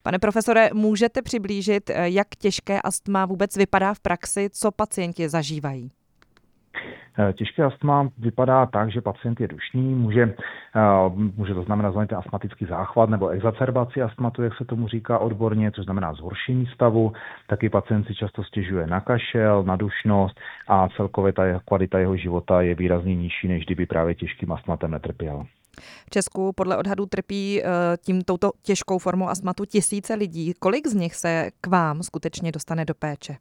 Pane profesore, můžete přiblížit, jak těžké astma vůbec vypadá v praxi, co pacienti zažívají? Těžké astma vypadá tak, že pacient je dušný, může to znamenat astmatický záchvat nebo exacerbaci astmatu, jak se tomu říká odborně, což znamená zhoršení stavu. Taky pacient si často stěžuje na kašel, na dušnost a celkově ta kvalita jeho života je výrazně nižší, než kdyby právě těžkým astmatem netrpěl. V Česku podle odhadů trpí touto těžkou formou astmatu tisíce lidí. Kolik z nich se k vám skutečně dostane do péče?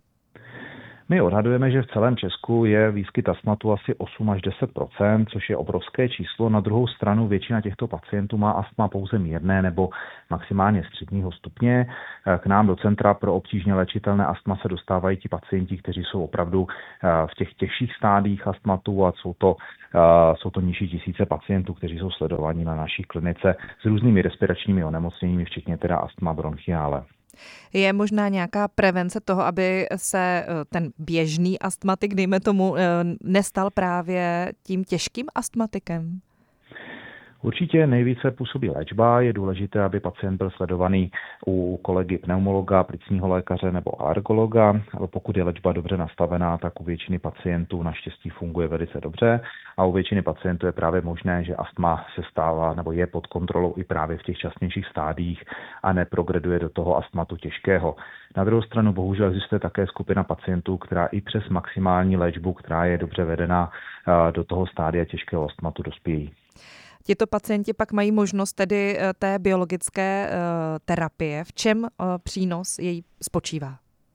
My odhadujeme, že v celém Česku je výskyt astmatu asi 8 až 10%, což je obrovské číslo. Na druhou stranu většina těchto pacientů má astma pouze mírné nebo maximálně středního stupně. K nám do Centra pro obtížně léčitelné astma se dostávají ti pacienti, kteří jsou opravdu v těch těžších stádiích astmatu a jsou to nižší tisíce pacientů, kteří jsou sledováni na naší klinice s různými respiračními onemocněními, včetně teda astma bronchiále. Je možná nějaká prevence toho, aby se ten běžný astmatik, dejme tomu, nestal právě tím těžkým astmatikem? Určitě nejvíce působí léčba. Je důležité, aby pacient byl sledovaný u kolegy pneumologa, plicního lékaře nebo alergologa. Ale pokud je léčba dobře nastavená, tak u většiny pacientů naštěstí funguje velice dobře a u většiny pacientů je právě možné, že astma se stává nebo je pod kontrolou i právě v těch časnějších stádiích a neprogreduje do toho astmatu těžkého. Na druhou stranu bohužel existuje také skupina pacientů, která i přes maximální léčbu, která je dobře vedená, do toho stádia těžkého astmatu dospějí. Tito pacienti pak mají možnost tedy té biologické terapie. V čem přínos její spočívá?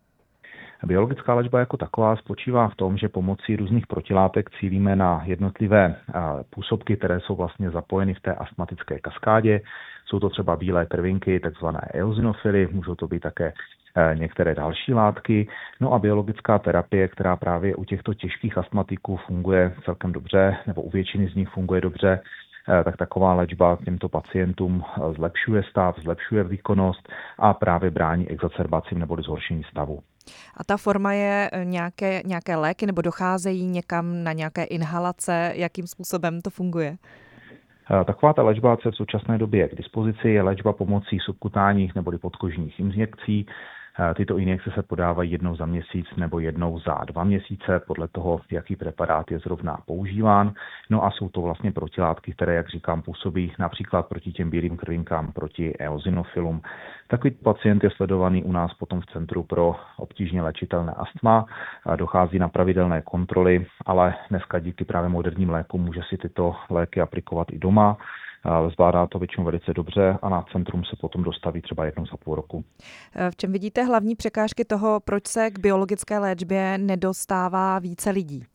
Biologická léčba jako taková spočívá v tom, že pomocí různých protilátek cílíme na jednotlivé působky, které jsou vlastně zapojeny v té astmatické kaskádě. Jsou to třeba bílé krvinky, takzvané eozinofily, můžou to být také některé další látky. No a biologická terapie, která právě u těchto těžkých astmatiků funguje celkem dobře, nebo u většiny z nich funguje dobře, tak taková léčba těmto pacientům zlepšuje stav, zlepšuje výkonnost a právě brání exacerbacím nebo zhoršení stavu. A ta forma je nějaké léky nebo docházejí někam na nějaké inhalace? Jakým způsobem to funguje? Taková ta léčba, co v současné době je k dispozici, je léčba pomocí subkutánních nebo podkožních injekcí. Tyto injekce se podávají jednou za měsíc nebo jednou za 2 měsíce, podle toho, jaký preparát je zrovna používán. No a jsou to vlastně protilátky, které, jak říkám, působí například proti těm bílým krvinkám, proti eozinofilům. Takový pacient je sledovaný u nás potom v Centru pro obtížně léčitelné astma. Dochází na pravidelné kontroly, ale dneska díky právě moderním lékům může si tyto léky aplikovat i doma. Zvládá to většinou velice dobře a na centrum se potom dostaví třeba jednou za půl roku. V čem vidíte hlavní překážky toho, proč se k biologické léčbě nedostává více lidí?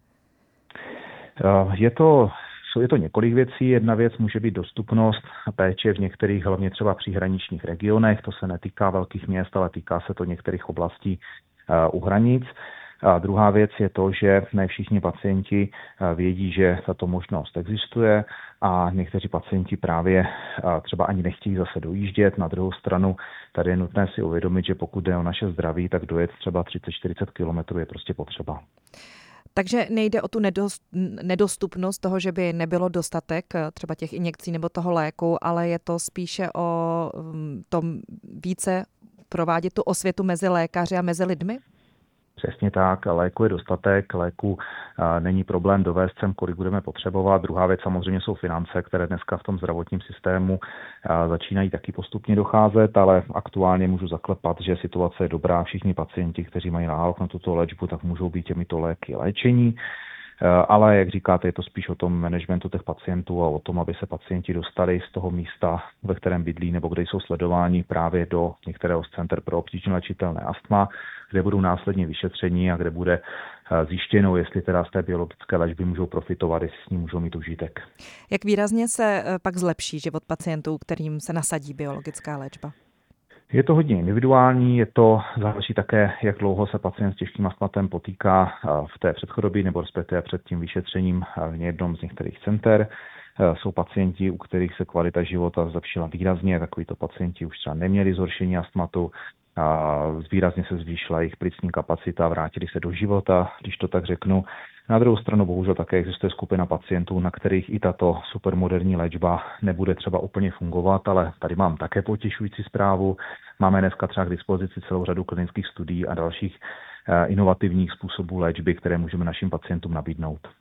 Je to několik věcí. Jedna věc může být dostupnost péče v některých, hlavně třeba příhraničních regionech. To se netýká velkých měst, ale týká se to některých oblastí u hranic. A druhá věc je to, že ne všichni pacienti vědí, že tato možnost existuje a někteří pacienti právě třeba ani nechtějí zase dojíždět. Na druhou stranu tady je nutné si uvědomit, že pokud jde o naše zdraví, tak dojet třeba 30-40 kilometrů je prostě potřeba. Takže nejde o tu nedostupnost toho, že by nebylo dostatek třeba těch injekcí nebo toho léku, ale je to spíše o tom více provádět tu osvětu mezi lékaři a mezi lidmi? Přesně tak, léku je dostatek, léku není problém dovést sem, kolik budeme potřebovat. Druhá věc samozřejmě jsou finance, které dneska v tom zdravotním systému začínají taky postupně docházet, ale aktuálně můžu zaklepat, že situace je dobrá. Všichni pacienti, kteří mají nárok na tuto léčbu, tak můžou být těmito léky léčení. Ale jak říkáte, je to spíš o tom managementu těch pacientů a o tom, aby se pacienti dostali z toho místa, ve kterém bydlí nebo kde jsou sledováni právě do některého z center pro obtížně léčitelné astma, kde budou následně vyšetření a kde bude zjištěno, jestli teda z té biologické léčby můžou profitovat, jestli s ní můžou mít užitek. Jak výrazně se pak zlepší život pacientů, kterým se nasadí biologická léčba? Je to hodně individuální, záleží také, jak dlouho se pacient s těžkým astmatem potýká v té předchodobí nebo respektive před tím vyšetřením v jednom z některých center. Jsou pacienti, u kterých se kvalita života zlepšila výrazně, takovýto pacienti už třeba neměli zhoršení astmatu, výrazně se zvýšila jejich plicní kapacita, vrátili se do života, když to tak řeknu. Na druhou stranu bohužel také existuje skupina pacientů, na kterých i tato supermoderní léčba nebude třeba úplně fungovat, ale tady mám také potěšující zprávu. Máme dneska třeba k dispozici celou řadu klinických studií a dalších inovativních způsobů léčby, které můžeme našim pacientům nabídnout.